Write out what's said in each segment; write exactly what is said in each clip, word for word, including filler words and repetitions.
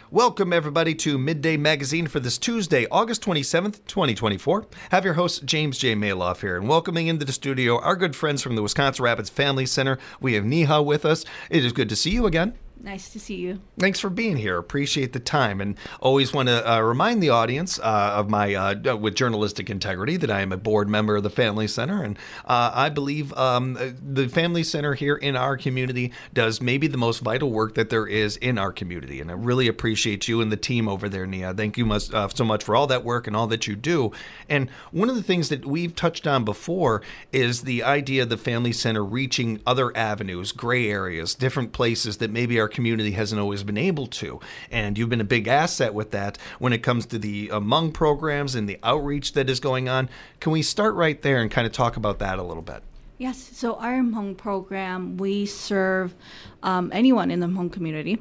Welcome, everybody, to Midday Magazine for this Tuesday, August twenty-seventh, twenty twenty-four. Have your host, James J. Maloff here, and welcoming into the studio our good friends from the Wisconsin Rapids Family Center. We have Neha with us. It is good to see you again. Nice to see you. Thanks for being here. Appreciate the time, and always want to uh, remind the audience uh, of my uh, with journalistic integrity that I am a board member of the Family Center, and uh, I believe um, the Family Center here in our community does maybe the most vital work that there is in our community, and I really appreciate you and the team over there, Nia. Thank you much, uh, so much for all that work and all that you do. And one of the things that we've touched on before is the idea of the Family Center reaching other avenues, gray areas, different places that maybe our community hasn't always been able to. And you've been a big asset with that when it comes to the uh, Hmong programs and the outreach that is going on. Can we start right there and kind of talk about that a little bit? Yes, so our Hmong program, we serve um, anyone in the Hmong community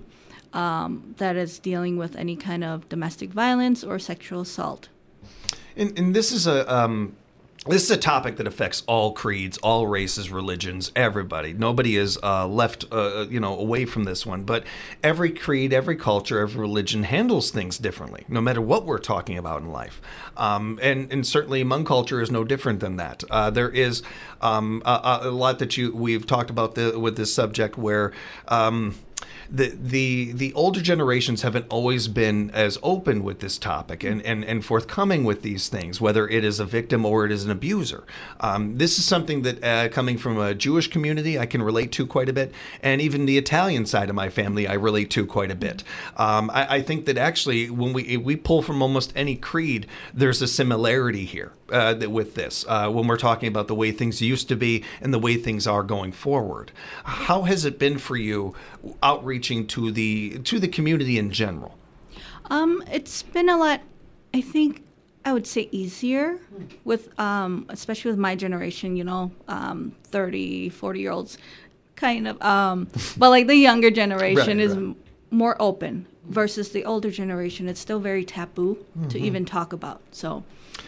um, that is dealing with any kind of domestic violence or sexual assault. And, and this is a... Um This is a topic that affects all creeds, all races, religions, everybody. Nobody is uh, left, uh, you know, away from this one. But every creed, every culture, every religion handles things differently, no matter what we're talking about in life. Um, and, and certainly Hmong culture is no different than that. Uh, there is um, a, a lot that you we've talked about the, with this subject where. Um, The, the the older generations haven't always been as open with this topic and, and, and forthcoming with these things, whether it is a victim or it is an abuser. Um, this is something that, uh, coming from a Jewish community, I can relate to quite a bit. And even the Italian side of my family, I relate to quite a bit. Um, I, I think that actually, when we we pull from almost any creed, there's a similarity here uh, with this, uh, when we're talking about the way things used to be and the way things are going forward. How has it been for you outreaching to the to the community in general? Um, it's been a lot, I think, I would say easier with, um, especially with my generation, you know, um, thirty, forty-year-olds, kind of. Um, but like the younger generation right, is right. m- more open versus the older generation. It's still very taboo mm-hmm. to even talk about. So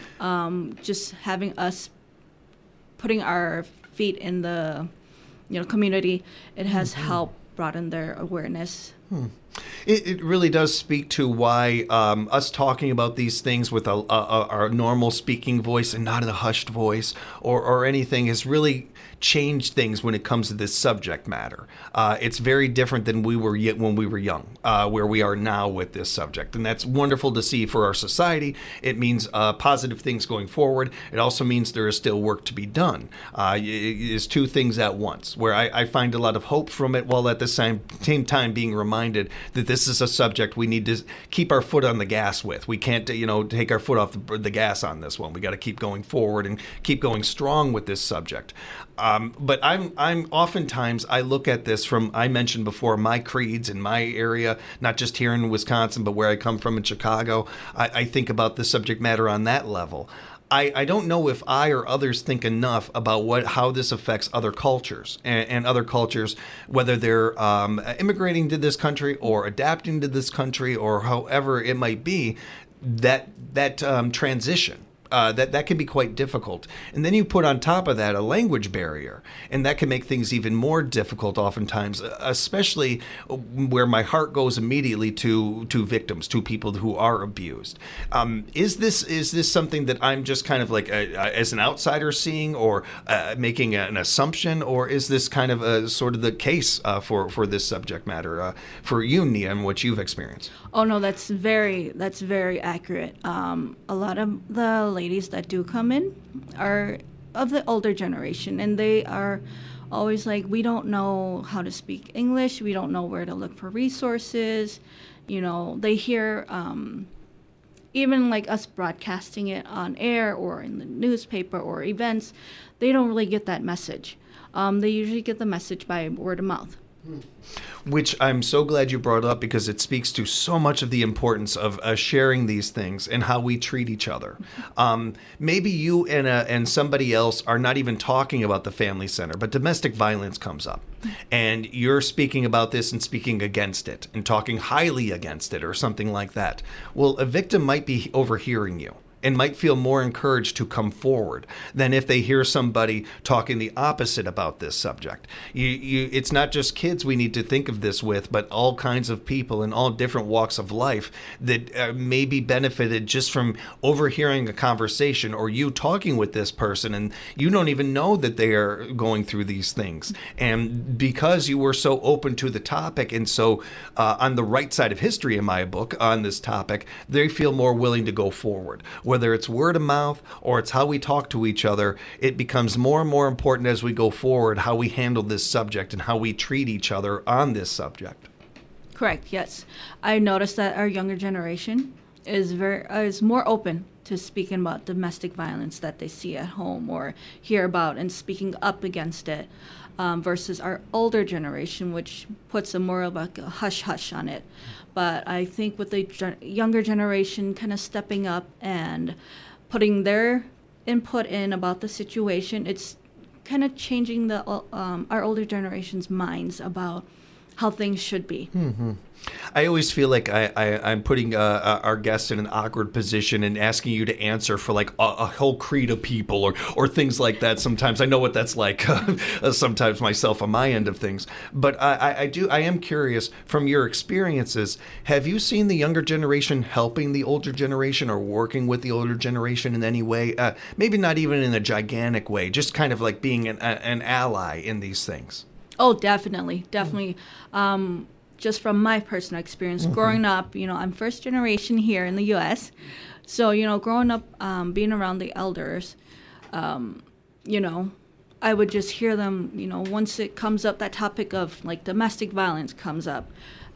um, just having us putting our feet in the, you know, community, it has mm-hmm. helped broaden their awareness. Hmm. It, it really does speak to why um, us talking about these things with a, a, a, our normal speaking voice and not in a hushed voice or, or anything has really changed things when it comes to this subject matter. Uh, it's very different than we were yet when we were young, uh, where we are now with this subject. And that's wonderful to see for our society. It means uh, positive things going forward. It also means there is still work to be done. Uh, it is two things at once, where I, I find a lot of hope from it, while at the same, same time being reminded that this is a subject we need to keep our foot on the gas with. We can't, you know, take our foot off the, the gas on this one. We got to keep going forward and keep going strong with this subject. Um, but I'm, I'm oftentimes I look at this from, I mentioned before, my creeds in my area, not just here in Wisconsin, but where I come from in Chicago. I, I think about the subject matter on that level. I, I don't know if I or others think enough about what how this affects other cultures and, and other cultures, whether they're um, immigrating to this country or adapting to this country or however it might be, that that um, transition. Uh, that, that can be quite difficult. And then you put on top of that a language barrier, and that can make things even more difficult oftentimes, especially where my heart goes immediately to to victims, to people who are abused. Um, is this is this something that I'm just kind of like a, a, as an outsider seeing or uh, making an assumption, or is this kind of a, sort of the case uh, for, for this subject matter uh, for you, Nia, and what you've experienced? Oh, no, that's very, that's very accurate. Um, a lot of the ladies that do come in are of the older generation, and they are always like, we don't know how to speak English, we don't know where to look for resources. You know, they hear um, even like us broadcasting it on air or in the newspaper or events, they don't really get that message. Um, they usually get the message by word of mouth. Which I'm so glad you brought up, because it speaks to so much of the importance of uh, sharing these things and how we treat each other. Um, maybe you and, uh, and somebody else are not even talking about the Family Center, but domestic violence comes up. And you're speaking about this and speaking against it and talking highly against it or something like that. Well, a victim might be overhearing you. and might feel more encouraged to come forward than if they hear somebody talking the opposite about this subject. You, you, it's not just kids we need to think of this with, but all kinds of people in all different walks of life that uh, may be benefited just from overhearing a conversation or you talking with this person, and you don't even know that they are going through these things. And because you were so open to the topic and so uh, on the right side of history in my book on this topic, they feel more willing to go forward. Whether it's word of mouth or it's how we talk to each other, it becomes more and more important as we go forward how we handle this subject and how we treat each other on this subject. Correct, yes. I noticed that our younger generation is very uh, is more open to speaking about domestic violence that they see at home or hear about and speaking up against it, um, versus our older generation, which puts a more of a hush-hush on it. But I think with the gen- younger generation kind of stepping up and putting their input in about the situation, it's kind of changing the um, our older generation's minds about how things should be. Mm-hmm. I always feel like I, I, I'm putting uh, our guests in an awkward position and asking you to answer for like a, a whole creed of people or, or things like that. Sometimes I know what that's like. Sometimes myself on my end of things, but I, I do. I am curious from your experiences. Have you seen the younger generation helping the older generation or working with the older generation in any way? Uh, maybe not even in a gigantic way, just kind of like being an, a, an ally in these things. Oh, definitely, definitely. Um, just from my personal experience, mm-hmm. growing up, you know, I'm first generation here in the U S So, you know, growing up, um, being around the elders, um, you know, I would just hear them, you know, once it comes up, that topic of like domestic violence comes up,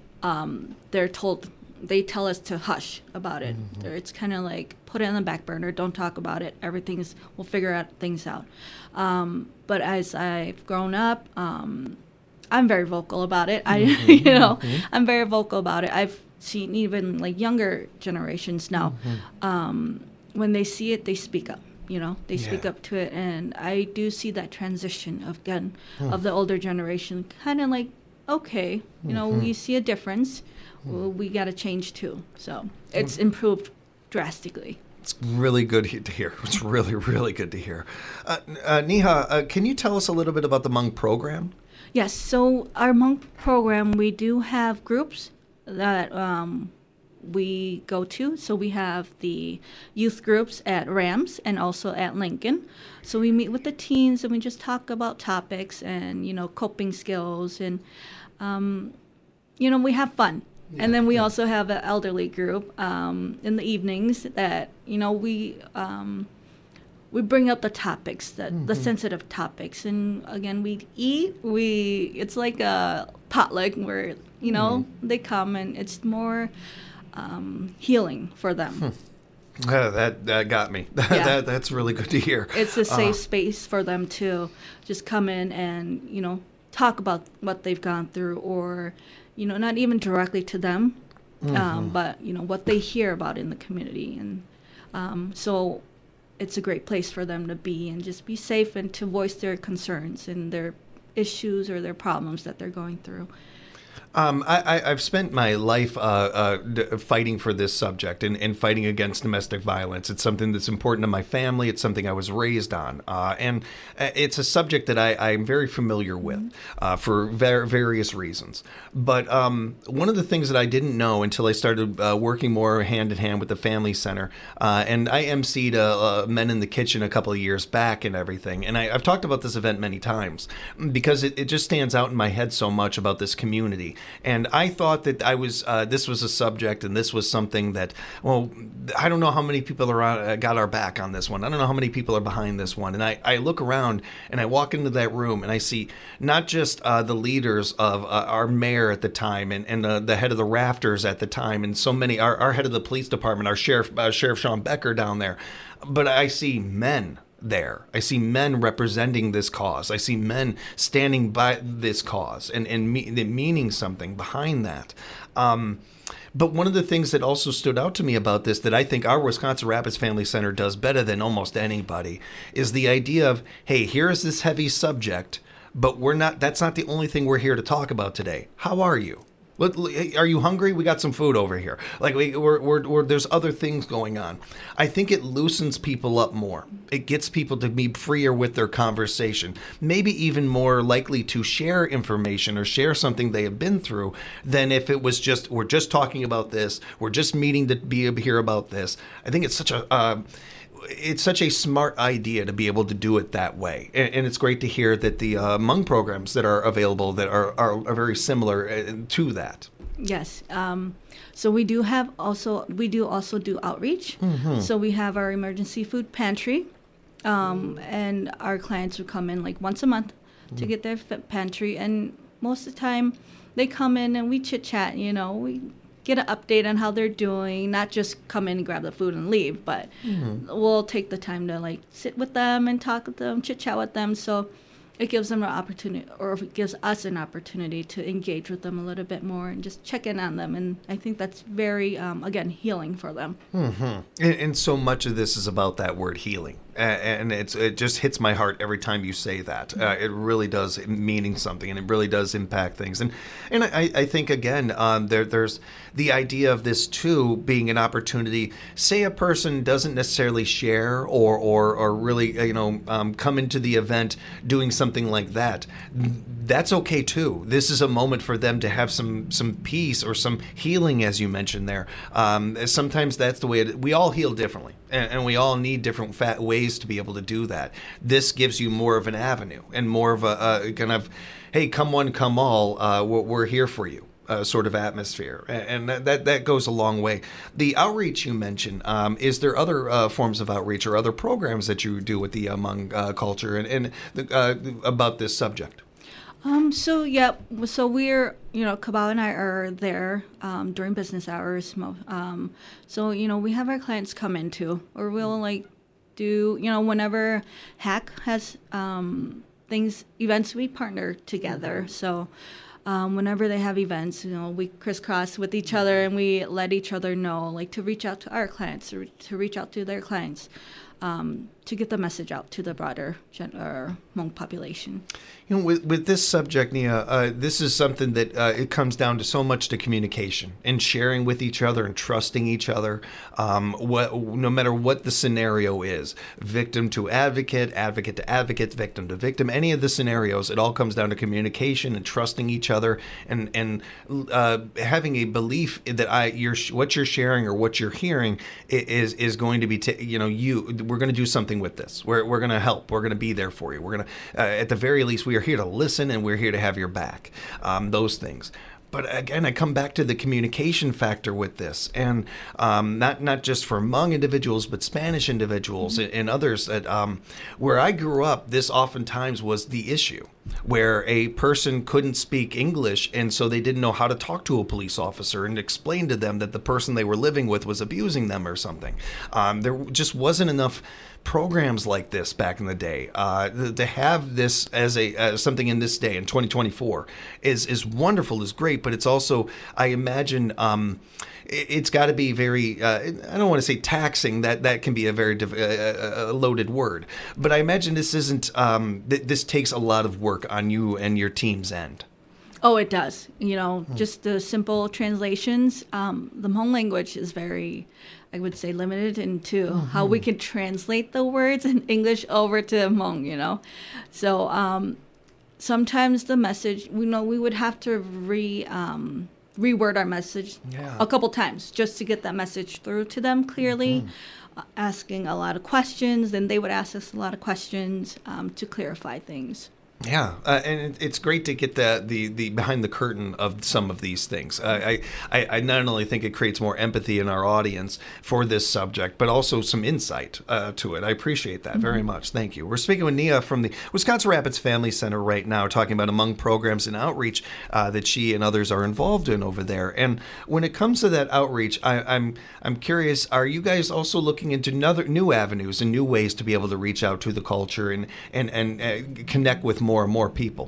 um, they're told, they tell us to hush about it. Mm-hmm. It's kind of like, put it on the back burner, don't talk about it. Everything's, we'll figure out things out. Um, but as I've grown up, um, I'm very vocal about it. I, mm-hmm. you know, mm-hmm. I'm very vocal about it. I've seen even like younger generations now, mm-hmm. um, when they see it, they speak up. You know, they yeah. speak up to it, and I do see that transition of again mm. of the older generation, kind of like, okay, you mm-hmm. know, we see a difference. Mm. Well, we got to change too. So it's improved drastically. It's really good to hear. It's really, really good to hear. Uh, uh, Neha, uh, can you tell us a little bit about the Monk program? Yes. So our Monk program, we do have groups that um, we go to. So we have the youth groups at Rams and also at Lincoln. So we meet with the teens and we just talk about topics and, you know, coping skills and, um, you know, we have fun. Yeah, and then we yeah. also have an elderly group um, in the evenings that, you know, we um, we bring up the topics, the, mm-hmm. the sensitive topics. And again, we eat. We It's like a potluck where, you know, mm-hmm. they come and it's more um, healing for them. Hmm. Uh, that that got me. Yeah. that That's really good to hear. It's a safe uh, space for them to just come in and, you know, talk about what they've gone through or, you know, not even directly to them, mm-hmm. um, but, you know, what they hear about in the community. And um, so it's a great place for them to be and just be safe and to voice their concerns and their issues or their problems that they're going through. Um, I, I, I've spent my life uh, uh, d- fighting for this subject and, and fighting against domestic violence. It's something that's important to my family. It's something I was raised on. Uh, and it's a subject that I, I'm very familiar with uh, for ver- various reasons. But um, one of the things that I didn't know until I started uh, working more hand in hand with the Family Center, uh, and I emceed uh, uh, Men in the Kitchen a couple of years back and everything. And I, I've talked about this event many times because it, it just stands out in my head so much about this community. And I thought that I was uh, this was a subject and this was something that, well, I don't know how many people are on, uh, got our back on this one. I don't know how many people are behind this one. And I, I look around and I walk into that room and I see not just uh, the leaders of uh, our mayor at the time and, and uh, the head of the Rafters at the time and so many, our, our head of the police department, our sheriff, uh, Sheriff Sean Becker down there. But I see men there. I see men representing this cause. I see men standing by this cause and, and me, meaning something behind that. Um, but one of the things that also stood out to me about this that I think our Wisconsin Rapids Family Center does better than almost anybody is the idea of, hey, here is this heavy subject, but we're not, that's not the only thing we're here to talk about today. How are you? Let, are you hungry? We got some food over here. Like we, we're, we're, we're, there's other things going on. I think it loosens people up more. It gets people to be freer with their conversation, maybe even more likely to share information or share something they have been through than if it was just, we're just talking about this, we're just meeting to be here about this. I think it's such a... Uh, It's such a smart idea to be able to do it that way, and, and it's great to hear that the uh, Hmong programs that are available that are, are, are very similar to that. Yes. Um, so we do have also we do also do outreach. Mm-hmm. So we have our emergency food pantry, um, and our clients would come in like once a month mm-hmm. to get their pantry, and most of the time they come in and we chit chat. You know, we get an update on how they're doing, not just come in and grab the food and leave, but mm-hmm. we'll take the time to like sit with them and talk with them, chit chat with them. So it gives them an opportunity, or it gives us an opportunity to engage with them a little bit more and just check in on them. And I think that's very, um, again, healing for them. Mm-hmm. And, and so much of this is about that word healing. And it's it just hits my heart every time you say that. Uh, it really does meaning something, and it really does impact things. And and I, I think again, um, there there's the idea of this too being an opportunity. Say a person doesn't necessarily share or or or really you know um, come into the event doing something like that. That's okay too. This is a moment for them to have some some peace or some healing, as you mentioned there. Um, sometimes that's the way it, we all heal differently, and, and we all need different fat ways to be able to do that. This gives you more of an avenue and more of a, a kind of, hey, come one, come all, uh, we're, we're here for you. Uh, sort of atmosphere, and that that goes a long way. The outreach you mentioned, um, is there other uh, forms of outreach or other programs that you do with the Hmong uh, culture and, and the, uh, about this subject? Um, so yeah, so we're, you know, Cabal and I are there um, during business hours. Um, so, you know, we have our clients come in too, or we'll like do, you know, whenever H A C has um, things, events, we partner together. So um, whenever they have events, you know, we crisscross with each other and we let each other know, like to reach out to our clients or to reach out to their clients. Um, to get the message out to the broader gen- or Hmong population. You know, with, with this subject, Nia, uh, this is something that uh, it comes down to so much to communication and sharing with each other and trusting each other. Um, what, no matter what the scenario is, victim to advocate, advocate to advocate, victim to victim, any of the scenarios, it all comes down to communication and trusting each other and and uh, having a belief that I you're what you're sharing or what you're hearing is is going to be t- you know you we're going to do something with this. We're we're going to help. We're going to be there for you. We're going to, uh, at the very least, we are here to listen and we're here to have your back. Um, those things. But again, I come back to the communication factor with this, and um, not not just for Hmong individuals, but Spanish individuals mm-hmm. and, and others. That um, where I grew up, this oftentimes was the issue, where a person couldn't speak English, and so they didn't know how to talk to a police officer and explain to them that the person they were living with was abusing them or something. Um, there just wasn't enough programs like this back in the day. Uh, to have this as a as something in this day in twenty twenty-four is is wonderful, is great, but it's also, I imagine, um, it, it's got to be very, uh, I don't want to say taxing, that that can be a very div- uh, a loaded word, but I imagine this isn't, um, th- this takes a lot of work on you and your team's end. Oh, it does. You know, hmm. just the simple translations. Um, the Hmong language is very, I would say, limited into mm-hmm. how we can translate the words in English over to Hmong, you know. So um, sometimes the message, you know, we would have to re um, reword our message yeah. a couple times just to get that message through to them clearly, mm-hmm. uh, asking a lot of questions. Then they would ask us a lot of questions um, to clarify things. Yeah, uh, and it's great to get the, the, the behind the curtain of some of these things. I, I I not only think it creates more empathy in our audience for this subject, but also some insight uh, to it. I appreciate that mm-hmm. very much. Thank you. We're speaking with Nia from the Wisconsin Rapids Family Center right now, talking about Hmong programs and outreach uh, that she and others are involved in over there. And when it comes to that outreach, I, I'm I'm curious, are you guys also looking into another, new avenues and new ways to be able to reach out to the culture and, and, and uh, connect with more more and more people?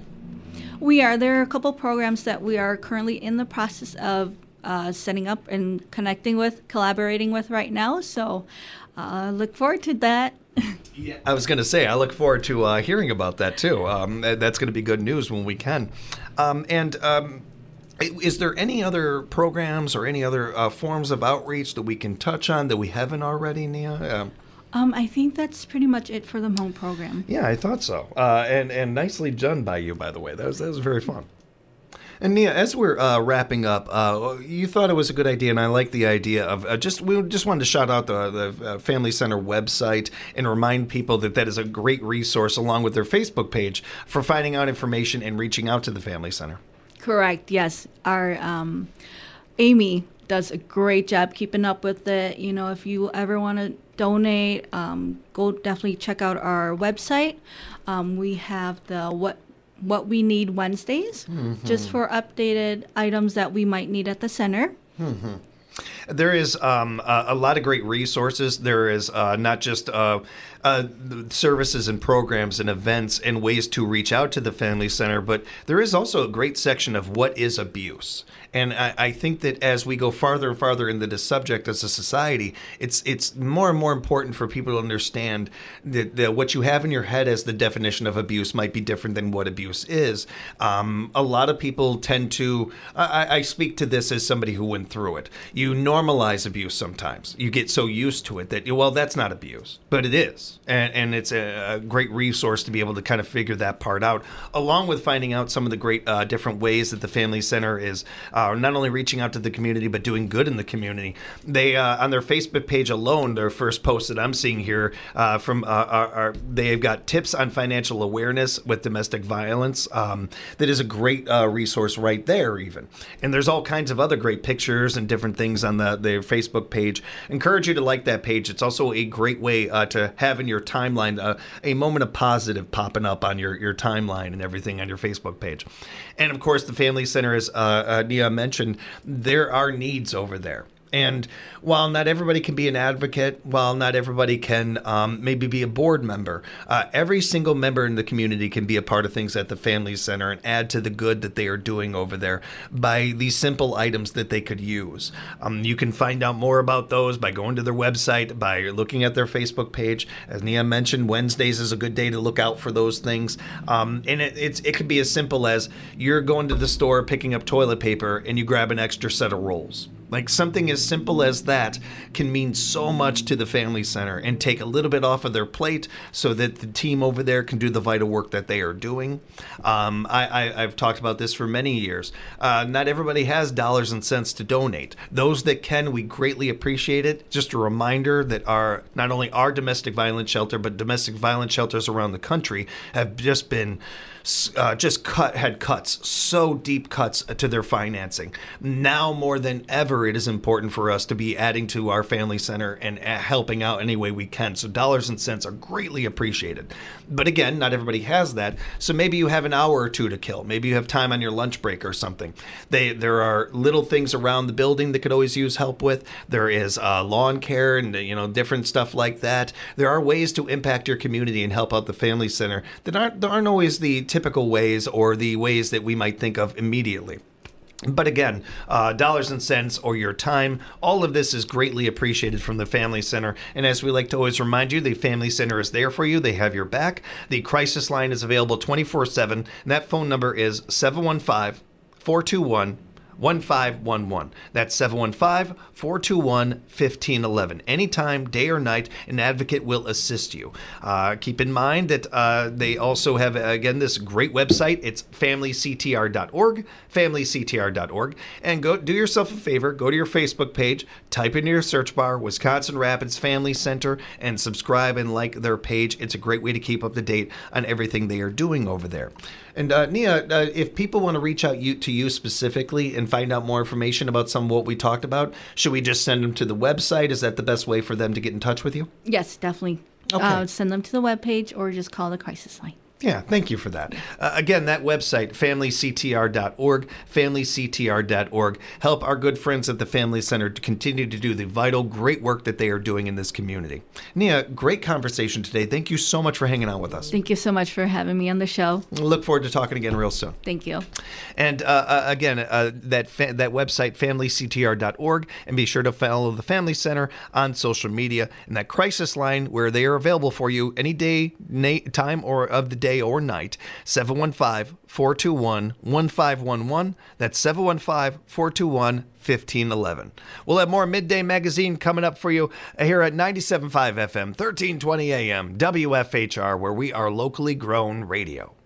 We are. There are a couple programs that we are currently in the process of uh, setting up and connecting with, collaborating with right now. So uh, look forward to that. Yeah, I was going to say, I look forward to uh, hearing about that too. Um, that's going to be good news when we can. Um, and um, Is there any other programs or any other uh, forms of outreach that we can touch on that we haven't already, Nia? Um, Um, I think that's pretty much it for the home program. yeah, I thought so. Uh, and, and nicely done by you, by the way. That was, that was very fun. And Nia, as we're uh, wrapping up, uh, you thought it was a good idea, and I like the idea of uh, just we just wanted to shout out the, the uh, Family Center website and remind people that that is a great resource along with their Facebook page for finding out information and reaching out to the Family Center. Correct. Yes, our um, Amy does a great job keeping up with it. You know, if you ever want to donate, um, go definitely check out our website. Um, we have the what what we need Wednesdays, mm-hmm. just for updated items that we might need at the center. Mm-hmm. There is um, a, a lot of great resources. There is uh, not just uh, uh, services and programs and events and ways to reach out to the Family Center, but there is also a great section of what is abuse. And I, I think that as we go farther and farther into this subject as a society, it's it's more and more important for people to understand that, that what you have in your head as the definition of abuse might be different than what abuse is. Um, a lot of people tend to, I, I speak to this as somebody who went through it. You normalize abuse sometimes. You get so used to it that, well, that's not abuse, but it is. And, and it's a, a great resource to be able to kind of figure that part out, along with finding out some of the great uh, different ways that the Family Center is uh, not only reaching out to the community, but doing good in the community. They, uh, on their Facebook page alone, their first post that I'm seeing here uh, from, uh, are, are, they've got tips on financial awareness with domestic violence. Um, that is a great uh, resource right there even. And there's all kinds of other great pictures and different things on the their Facebook page. Encourage you to like that page. It's also a great way uh, to have in your timeline uh, a moment of positive popping up on your, your timeline and everything on your Facebook page. And of course, the Family Center, as uh, uh, Nia mentioned, there are needs over there. And while not everybody can be an advocate, while not everybody can um, maybe be a board member, uh, every single member in the community can be a part of things at the Family Center and add to the good that they are doing over there by these simple items that they could use. Um, you can find out more about those by going to their website, by looking at their Facebook page. As Nia mentioned, Wednesdays is a good day to look out for those things. Um, and it, it's, it could be as simple as you're going to the store, picking up toilet paper, and you grab an extra set of rolls. Like something as simple as that can mean so much to the Family Center and take a little bit off of their plate so that the team over there can do the vital work that they are doing. Um, I, I, I've talked about this for many years. Uh, not everybody has dollars and cents to donate. Those that can, we greatly appreciate it. Just a reminder that our not only our domestic violence shelter, but domestic violence shelters around the country have just been Uh, just cut had cuts, so deep cuts to their financing. Now more than ever, it is important for us to be adding to our Family Center and uh, helping out any way we can. So dollars and cents are greatly appreciated. But again, not everybody has that. So maybe you have an hour or two to kill. Maybe you have time on your lunch break or something. They there are little things around the building that could always use help with. There is uh, lawn care and you know different stuff like that. There are ways to impact your community and help out the Family Center that aren't there aren't always the typical ways or the ways that we might think of immediately. But again, uh, dollars and cents or your time, all of this is greatly appreciated from the Family Center. And as we like to always remind you, the Family Center is there for you. They have your back. The crisis line is available twenty-four seven. And that phone number is seven one five, four two one, one five one one. That's seven one five, four two one, one five one one. Anytime, day or night, an advocate will assist you. Uh, keep in mind that uh, they also have, again, this great website. It's family c t r dot org, family c t r dot org. And go do yourself a favor, go to your Facebook page, type into your search bar, Wisconsin Rapids Family Center, and subscribe and like their page. It's a great way to keep up to date on everything they are doing over there. And uh, Nia, uh, if people want to reach out you, to you specifically and find out more information about some of what we talked about, should we just send them to the website? Is that the best way for them to get in touch with you? Yes, definitely. Okay. Uh, send them to the webpage or just call the crisis line. Yeah, thank you for that. Uh, again, that website, family c t r dot org, family c t r dot org. Help our good friends at the Family Center to continue to do the vital, great work that they are doing in this community. Nia, great conversation today. Thank you so much for hanging out with us. Thank you so much for having me on the show. Look forward to talking again real soon. Thank you. And uh, uh, again, uh, that fa- that website, family c t r dot org, and be sure to follow the Family Center on social media and that crisis line where they are available for you any day, na- time, or of the day. day or night. seven one five, four two one, one five one one. That's seven one five, four two one, fifteen eleven. We'll have more Midday Magazine coming up for you here at ninety-seven point five F M, thirteen twenty A M, W F H R, where we are locally grown radio.